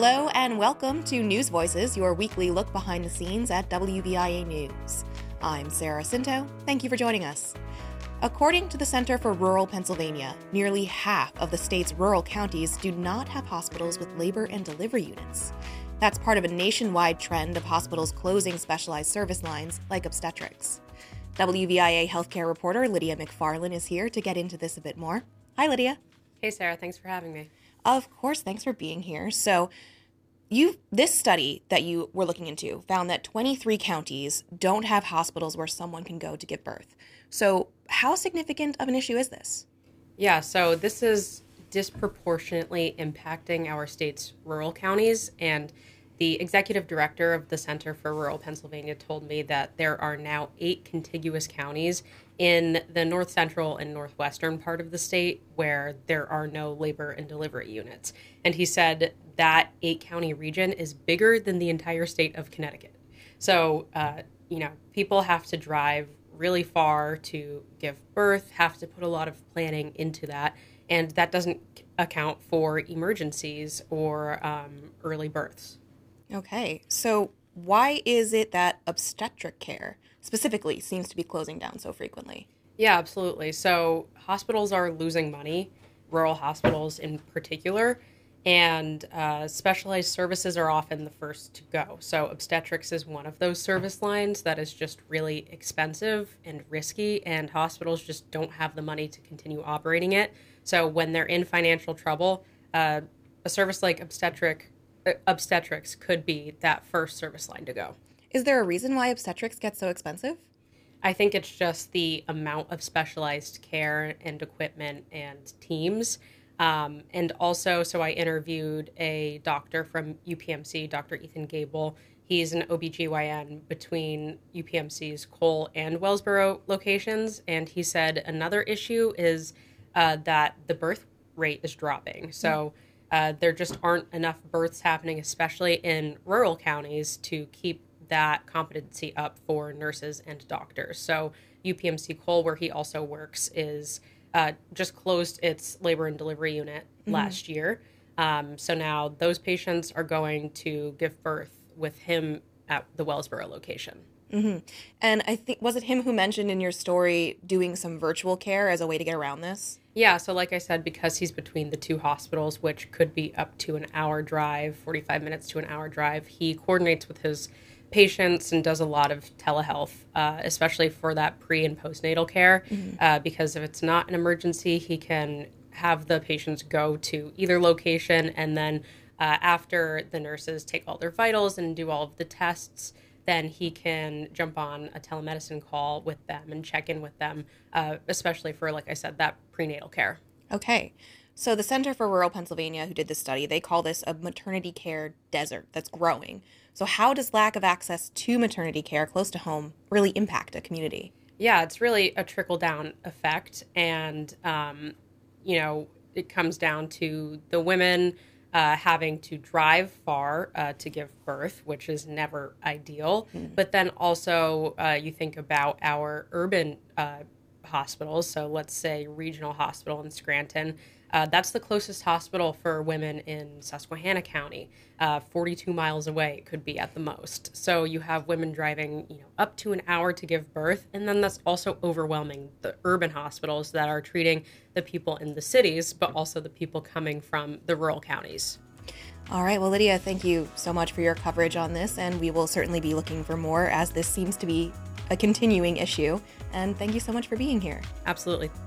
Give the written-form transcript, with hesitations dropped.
Hello and welcome to News Voices, your weekly look behind the scenes at WVIA News. I'm Sarah Cinto. Thank you for joining us. According to the Center for Rural Pennsylvania, nearly half of the state's rural counties do not have hospitals with labor and delivery units. That's part of a nationwide trend of hospitals closing specialized service lines like obstetrics. WVIA healthcare reporter Lydia McFarlane is here to get into this a bit more. Hi, Lydia. Hey, Sarah. Thanks for having me. Of course, thanks for being here. So, this study that you were looking into found that 23 counties don't have hospitals where someone can go to give birth. So, how significant of an issue is this? Yeah, so this is disproportionately impacting our state's rural counties, and the executive director of the Center for Rural Pennsylvania told me that there are now 8 contiguous counties in the north central and northwestern part of the state where there are no labor and delivery units. And he said that 8-county region is bigger than the entire state of Connecticut. So, people have to drive really far to give birth, have to put a lot of planning into that, and that doesn't account for emergencies or early births. Okay, so why is it that obstetric care specifically seems to be closing down so frequently? Yeah, absolutely. So hospitals are losing money, rural hospitals in particular, and specialized services are often the first to go. So obstetrics is one of those service lines that is just really expensive and risky, and hospitals just don't have the money to continue operating it. So when they're in financial trouble, a service like obstetrics could be that first service line to go. Is there a reason why obstetrics gets so expensive? I think it's just the amount of specialized care and equipment and teams. And also, so I interviewed a doctor from UPMC, Dr. Ethan Gable. He's an OBGYN between UPMC's Cole and Wellsboro locations. And he said another issue is that the birth rate is dropping. So there just aren't enough births happening, especially in rural counties, to keep that competency up for nurses and doctors. So UPMC Cole, where he also works, is just closed its labor and delivery unit last year. So now those patients are going to give birth with him at the Wellsboro location. Mm-hmm. And I think, was it him who mentioned in your story doing some virtual care as a way to get around this? Yeah, so like I said, because he's between the two hospitals, which could be up to an hour drive, 45 minutes to an hour drive, he coordinates with his patients and does a lot of telehealth, especially for that pre- and postnatal care, because if it's not an emergency, he can have the patients go to either location, and then after the nurses take all their vitals and do all of the tests, then he can jump on a telemedicine call with them and check in with them, especially for, like I said, that prenatal care. Okay. So the Center for Rural Pennsylvania, who did this study, they call this a maternity care desert that's growing. So how does lack of access to maternity care close to home really impact a community? Yeah, it's really a trickle-down effect. And, it comes down to the women having to drive far to give birth, which is never ideal. But then also you think about our urban hospitals. So let's say Regional Hospital in Scranton. That's the closest hospital for women in Susquehanna County. 42 miles away it could be at the most. So you have women driving, up to an hour to give birth, and then that's also overwhelming the urban hospitals that are treating the people in the cities, but also the people coming from the rural counties. All right. Well, Lydia, thank you so much for your coverage on this, and we will certainly be looking for more as this seems to be a continuing issue. And thank you so much for being here. Absolutely.